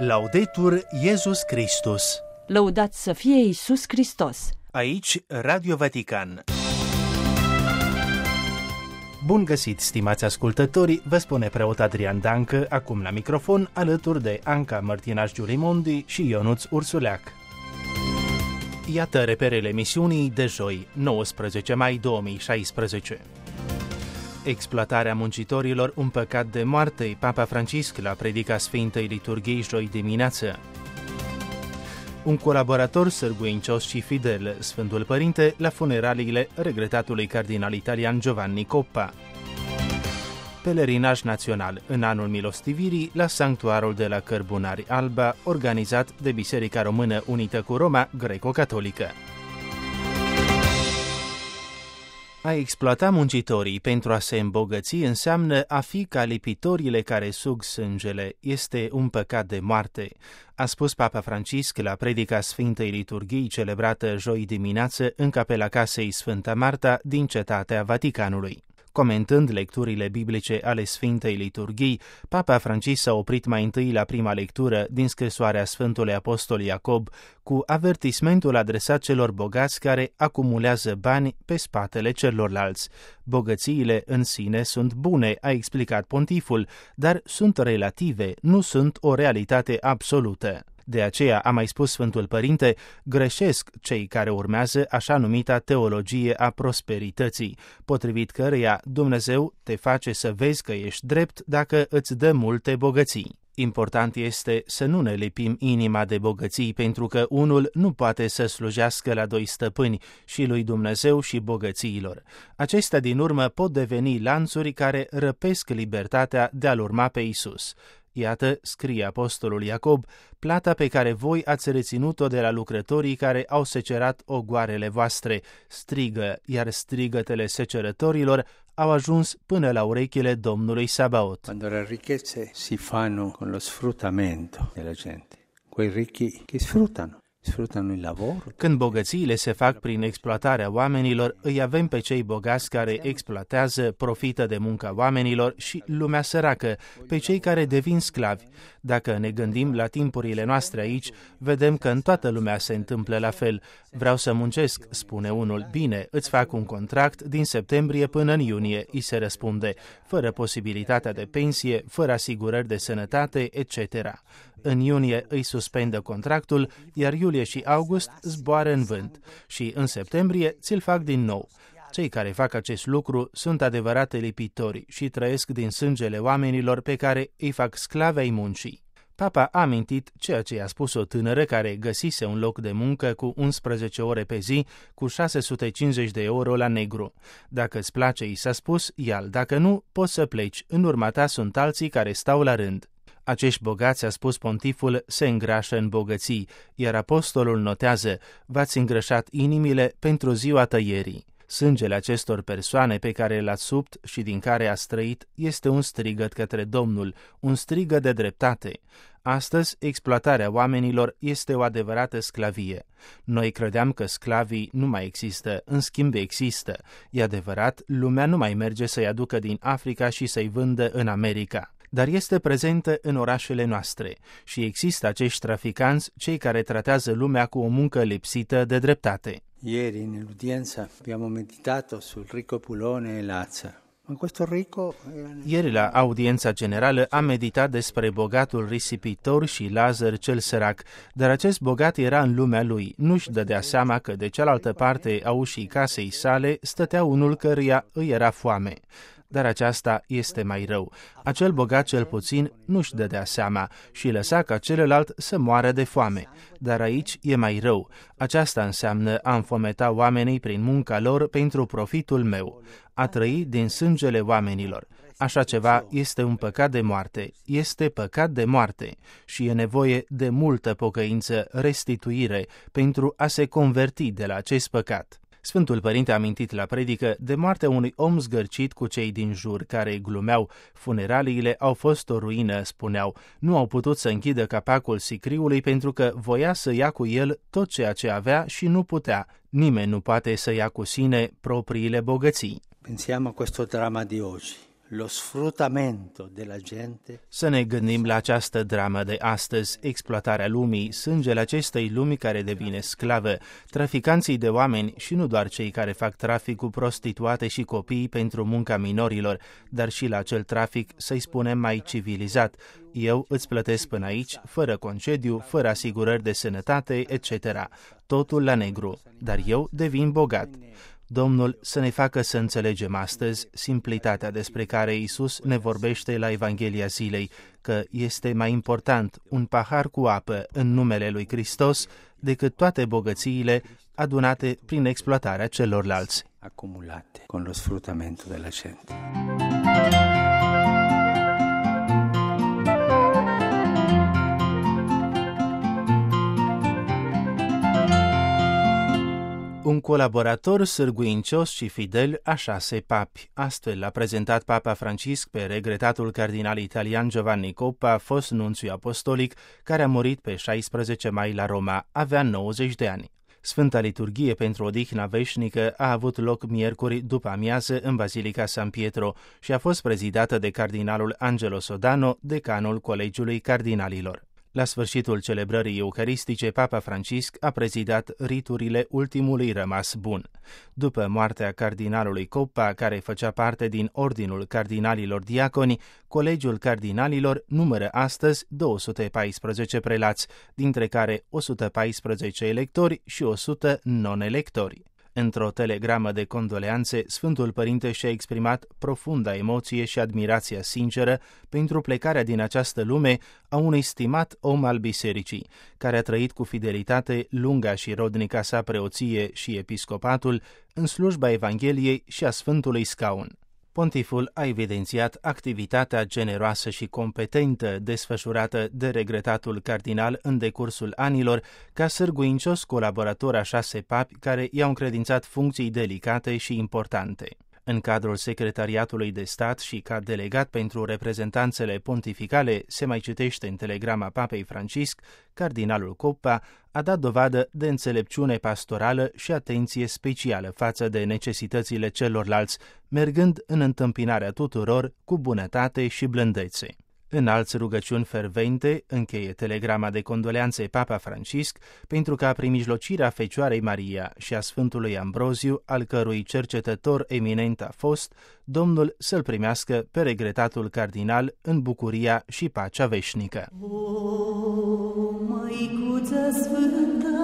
Laudetur Iesus Christus. Lăudați să fie Iisus Hristos. Aici Radio Vatican. Bun găsit, stimați ascultători, vă spune preot Adrian Dancă, acum la microfon, alături de Anca Mărtinaș-Giurimondi și Ionuț Ursuleac. Iată reperele emisiunii de joi, 19 mai 2016. Exploatarea muncitorilor, un păcat de moarte, Papa Francisc la predica Sfintei Liturghii joi dimineață. Un colaborator sârguincios și fidel, Sfântul Părinte, la funeraliile regretatului cardinal italian Giovanni Coppa. Pelerinaj național în anul milostivirii la sanctuarul de la Cărbunari Alba, organizat de Biserica Română Unită cu Roma Greco-Catolică. A exploata muncitorii pentru a se îmbogăți înseamnă a fi ca lipitorile care sug sângele. Este un păcat de moarte, a spus Papa Francisc la predica Sfintei Liturghii celebrată joi dimineață în capela casei Sfânta Marta din Cetatea Vaticanului. Comentând lecturile biblice ale Sfintei Liturghii, Papa Francisc s-a oprit mai întâi la prima lectură din scrisoarea Sfântului Apostol Iacob cu avertismentul adresat celor bogați care acumulează bani pe spatele celorlalți. Bogățiile în sine sunt bune, a explicat pontiful, dar sunt relative, nu sunt o realitate absolută. De aceea, a mai spus Sfântul Părinte, greșesc cei care urmează așa numita teologie a prosperității, potrivit căreia Dumnezeu te face să vezi că ești drept dacă îți dă multe bogății. Important este să nu ne lipim inima de bogății, pentru că unul nu poate să slujească la doi stăpâni, și lui Dumnezeu și bogățiilor. Acestea din urmă pot deveni lanțuri care răpesc libertatea de a-L urma pe Iisus. Iată, scrie apostolul Iacob, plata pe care voi ați reținut-o de la lucrătorii care au secerat ogoarele voastre, strigă, iar strigătele secerătorilor au ajuns până la urechile Domnului Sabaot. Quando le ricchezze si fanno con lo sfruttamento della gente, quei ricchi che sfruttano il lavoro. Când bogățiile se fac prin exploatarea oamenilor, îi avem pe cei bogați care exploatează, profită de munca oamenilor și lumea săracă, pe cei care devin sclavi. Dacă ne gândim la timpurile noastre aici, vedem că în toată lumea se întâmplă la fel. Vreau să muncesc, spune unul, bine, îți fac un contract din septembrie până în iunie, îi se răspunde, fără posibilitatea de pensie, fără asigurări de sănătate, etc. În iunie îi suspendă contractul, iar iulie și august zboară în vânt și în septembrie ți-l fac din nou. Cei care fac acest lucru sunt adevărate lipitori și trăiesc din sângele oamenilor pe care îi fac sclavi ai muncii. Papa a amintit ceea ce i-a spus o tânără care găsise un loc de muncă cu 11 ore pe zi, cu 650 de euro la negru. Dacă îți place, i s-a spus, ia-l, dacă nu, poți să pleci, în urma ta sunt alții care stau la rând. Acești bogați, a spus pontiful, se îngrașă în bogății, iar apostolul notează, v-ați îngrășat inimile pentru ziua tăierii. Sângele acestor persoane pe care l-ați subt și din care ați trăit este un strigăt către Domnul, un strigăt de dreptate. Astăzi, exploatarea oamenilor este o adevărată sclavie. Noi credeam că sclavii nu mai există, în schimb există. E adevărat, lumea nu mai merge să-i aducă din Africa și să-i vândă în America. Dar este prezentă în orașele noastre și există acești traficanți, cei care tratează lumea cu o muncă lipsită de dreptate. Ieri nell'udienza abbiamo meditato sul ricco Pulone e Lazaro. Ieri la audiența generală am meditat despre bogatul risipitor și Lazar cel sărac, dar acest bogat era în lumea lui, nu-și dădea seama că de cealaltă parte a ușii casei sale stătea unul căruia îi era foame. Dar aceasta este mai rău. Acel bogat cel puțin nu-și dădea seama și lăsa ca celălalt să moară de foame. Dar aici e mai rău. Aceasta înseamnă a înfometa oamenii prin munca lor pentru profitul meu, a trăi din sângele oamenilor. Așa ceva este un păcat de moarte, este păcat de moarte și e nevoie de multă pocăință, restituire pentru a se converti de la acest păcat. Sfântul Părinte a amintit la predică de moartea unui om zgârcit cu cei din jur, care glumeau. Funeraliile au fost o ruină, spuneau. Nu au putut să închidă capacul sicriului pentru că voia să ia cu el tot ceea ce avea și nu putea. Nimeni nu poate să ia cu sine propriile bogății. Pensiamo a questo dramma di oggi. lo sfruttamento della gente. Să ne gândim la această dramă de astăzi, exploatarea lumii, sângele acestei lumi care devine sclavă, traficanții de oameni și nu doar cei care fac trafic cu prostituate și copii pentru munca minorilor, dar și la acel trafic, să-i spunem mai civilizat. Eu îți plătesc până aici, fără concediu, fără asigurări de sănătate, etc. Totul la negru, dar eu devin bogat. Domnul să ne facă să înțelegem astăzi simplitatea despre care Iisus ne vorbește la Evanghelia zilei, că este mai important un pahar cu apă în numele lui Hristos decât toate bogățiile adunate prin exploatarea celorlalți. Accumulate con lo sfruttamento della gente. Un colaborator sârguincios și fidel a 6 papi. Astfel l-a prezentat Papa Francisc pe regretatul cardinal italian Giovanni Coppa, fost nunțiu apostolic, care a murit pe 16 mai la Roma. Avea 90 de ani. Sfânta liturghie pentru odihna veșnică a avut loc miercuri după amiază în Bazilica San Pietro și a fost prezidată de cardinalul Angelo Sodano, decanul Colegiului Cardinalilor. La sfârșitul celebrării eucaristice, Papa Francisc a prezidat riturile ultimului rămas bun. După moartea cardinalului Coppa, care făcea parte din Ordinul Cardinalilor Diaconi, Colegiul Cardinalilor numără astăzi 214 prelați, dintre care 114 electori și 100 non-electori. Într-o telegramă de condoleanțe, Sfântul Părinte și-a exprimat profunda emoție și admirația sinceră pentru plecarea din această lume a unui stimat om al bisericii, care a trăit cu fidelitate lunga și rodnica sa preoție și episcopatul în slujba Evangheliei și a Sfântului Scaun. Pontiful a evidențiat activitatea generoasă și competentă desfășurată de regretatul cardinal în decursul anilor ca sârguincios colaborator a 6 papi care i-au încredințat funcții delicate și importante. În cadrul Secretariatului de Stat și ca delegat pentru reprezentanțele pontificale, se mai citește în telegrama Papei Francisc, cardinalul Coppa a dat dovadă de înțelepciune pastorală și atenție specială față de necesitățile celorlalți, mergând în întâmpinarea tuturor cu bunătate și blândețe. În alți rugăciuni fervente, încheie telegrama de condoleanțe Papa Francisc, pentru ca prin mijlocirea Fecioarei Maria și a Sfântului Ambroziu, al cărui cercetător eminent a fost, Domnul să-l primească pe regretatul cardinal în bucuria și pacea veșnică. O, Măicuță Sfântă,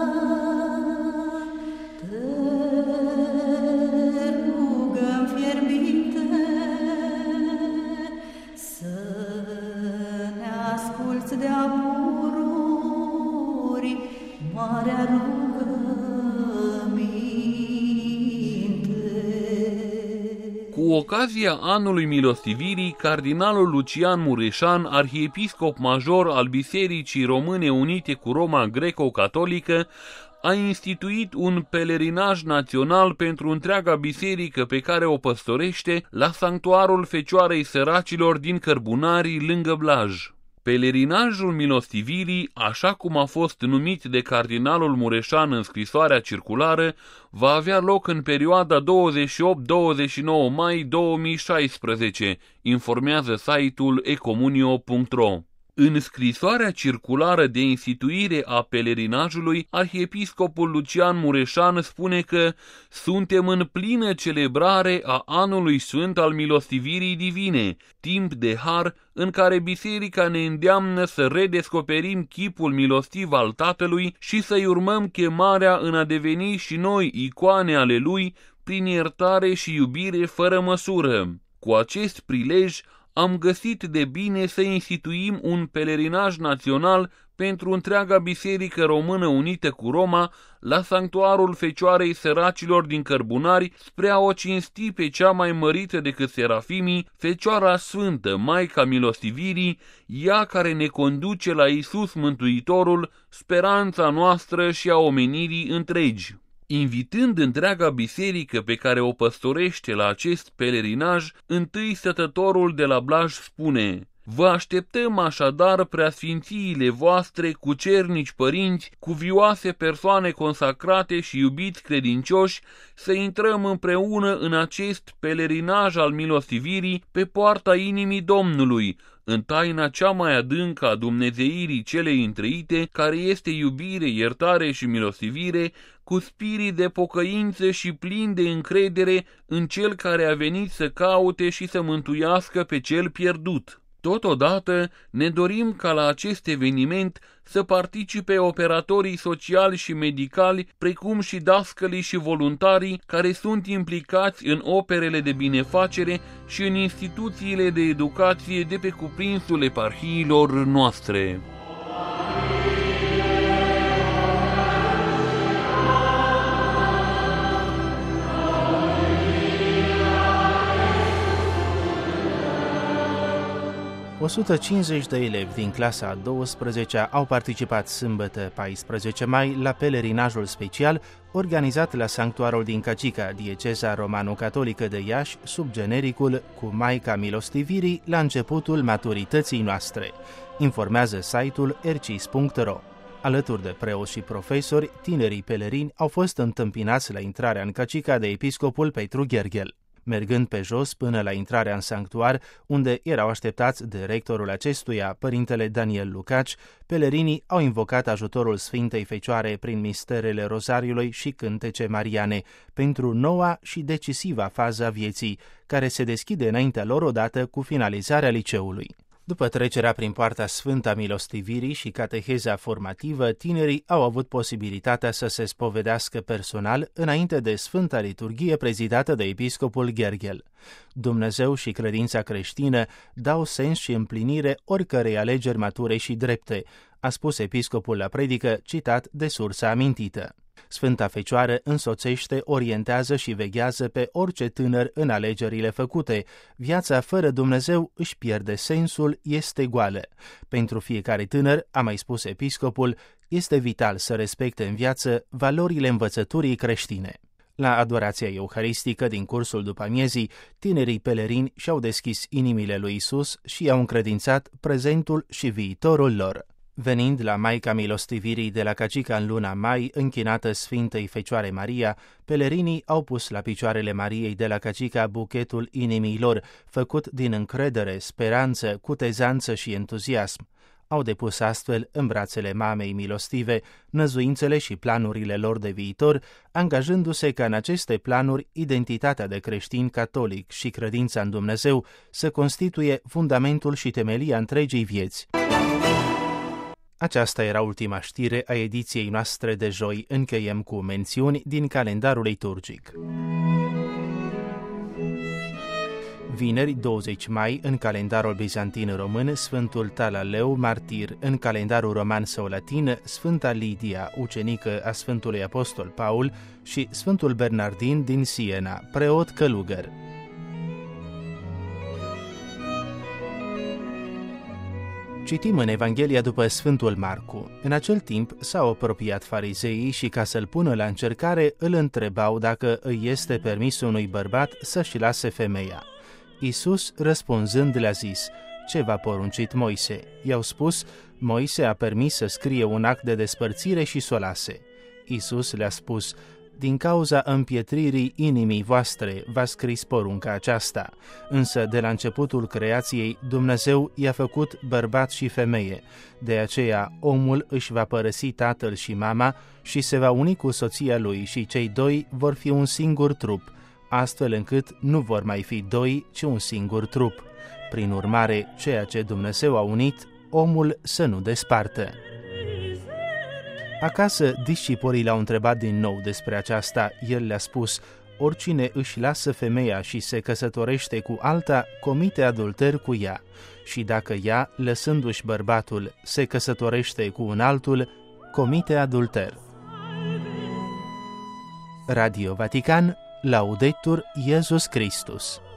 de-a pururi, marea rugăminte. Cu ocazia anului milostivirii, cardinalul Lucian Mureșan, arhiepiscop major al Bisericii Române Unite cu Roma Greco-Catolică, a instituit un pelerinaj național pentru întreaga biserică pe care o păstorește la sanctuarul Fecioarei Săracilor din Cărbunari, lângă Blaj. Pelerinajul milostivirii, așa cum a fost numit de cardinalul Mureșan în scrisoarea circulară, va avea loc în perioada 28-29 mai 2016, informează site-ul ecomunio.ro. În scrisoarea circulară de instituire a pelerinajului, arhiepiscopul Lucian Mureșan spune că suntem în plină celebrare a anului sfânt al milostivirii divine, timp de har în care biserica ne îndeamnă să redescoperim chipul milostiv al Tatălui și să-i urmăm chemarea în a deveni și noi icoane ale Lui prin iertare și iubire fără măsură. Cu acest prilej, am găsit de bine să instituim un pelerinaj național pentru întreaga Biserică Română Unită cu Roma la sanctuarul Fecioarei Săracilor din Cărbunari spre a o cinsti pe cea mai mărită decât serafimii, Fecioara Sfântă, Maica Milostivirii, ea care ne conduce la Iisus Mântuitorul, speranța noastră și a omenirii întregi. Invitând întreaga biserică pe care o păstorește la acest pelerinaj, întâi stătătorul de la Blaj spune: Vă așteptăm așadar, preasfințiile voastre, cucernici părinți, cuvioase persoane consacrate și iubiți credincioși, să intrăm împreună în acest pelerinaj al milostivirii pe poarta inimii Domnului, în taina cea mai adâncă a dumnezeirii celei întreite, care este iubire, iertare și milostivire, cu spirit de pocăință și plin de încredere în Cel care a venit să caute și să mântuiască pe cel pierdut. Totodată ne dorim ca la acest eveniment să participe operatorii sociali și medicali, precum și dascălii și voluntarii care sunt implicați în operele de binefacere și în instituțiile de educație de pe cuprinsul eparhiilor noastre. – 150 de elevi din clasa a 12-a au participat sâmbătă 14 mai la pelerinajul special organizat la sanctuarul din Cacica, dieceza romano-catolică de Iași, sub genericul Cu Maica Milostivirii la începutul maturității noastre, informează site-ul ercis.ro. Alături de preoți și profesori, tinerii pelerini au fost întâmpinați la intrarea în Cacica de episcopul Petru Gherghel. Mergând pe jos până la intrarea în sanctuar, unde erau așteptați de rectorul acestuia, părintele Daniel Lucaci, pelerinii au invocat ajutorul Sfintei Fecioare prin misterele Rozariului și cântece mariane, pentru noua și decisivă fază a vieții, care se deschide înaintea lor odată cu finalizarea liceului. După trecerea prin poarta Sfânta Milostivirii și cateheza formativă, tinerii au avut posibilitatea să se spovedească personal înainte de Sfânta Liturghie prezidată de episcopul Gherghel. Dumnezeu și credința creștină dau sens și împlinire oricărei alegeri mature și drepte, a spus episcopul la predică, citat de sursa amintită. Sfânta Fecioară însoțește, orientează și veghează pe orice tânăr în alegerile făcute. Viața fără Dumnezeu își pierde sensul, este goală. Pentru fiecare tânăr, a mai spus episcopul, este vital să respecte în viață valorile învățăturii creștine. La adorația euharistică din cursul după-amiezii, tinerii pelerini și-au deschis inimile lui Isus și i-au încredințat prezentul și viitorul lor. Venind la Maica Milostivirii de la Cacica în luna mai, închinată Sfintei Fecioare Maria, pelerinii au pus la picioarele Mariei de la Cacica buchetul inimii lor, făcut din încredere, speranță, cutezanță și entuziasm. Au depus astfel în brațele mamei milostive năzuințele și planurile lor de viitor, angajându-se ca în aceste planuri identitatea de creștin catolic și credința în Dumnezeu să constituie fundamentul și temelia întregii vieți. Aceasta era ultima știre a ediției noastre de joi. Încheiem cu mențiuni din calendarul liturgic. Vineri, 20 mai, în calendarul bizantin român, Sfântul Talaleu, martir; în calendarul roman sau latin, Sfânta Lidia, ucenică a Sfântului Apostol Paul, și Sfântul Bernardin din Siena, preot călugăr. Citim în Evanghelia după Sfântul Marcu. În acel timp s-au apropiat farizeii și, ca să-l pună la încercare, îl întrebau dacă îi este permis unui bărbat să-și lase femeia. Iisus, răspunzând, le-a zis: ce v-a poruncit Moise? I-au spus: Moise a permis să scrie un act de despărțire și să o lase. Iisus le-a spus: din cauza împietririi inimii voastre v-a scris porunca aceasta, însă de la începutul creației Dumnezeu i-a făcut bărbat și femeie. De aceea omul își va părăsi tatăl și mama și se va uni cu soția lui și cei doi vor fi un singur trup, astfel încât nu vor mai fi doi, ci un singur trup. Prin urmare, ceea ce Dumnezeu a unit, omul să nu despartă. Acasă, discipolii l-au întrebat din nou despre aceasta. El le-a spus: oricine își lasă femeia și se căsătorește cu alta, comite adulter cu ea. Și dacă ea, lăsându-și bărbatul, se căsătorește cu un altul, comite adulter. Radio Vatican, Laudetur Iesus Christus.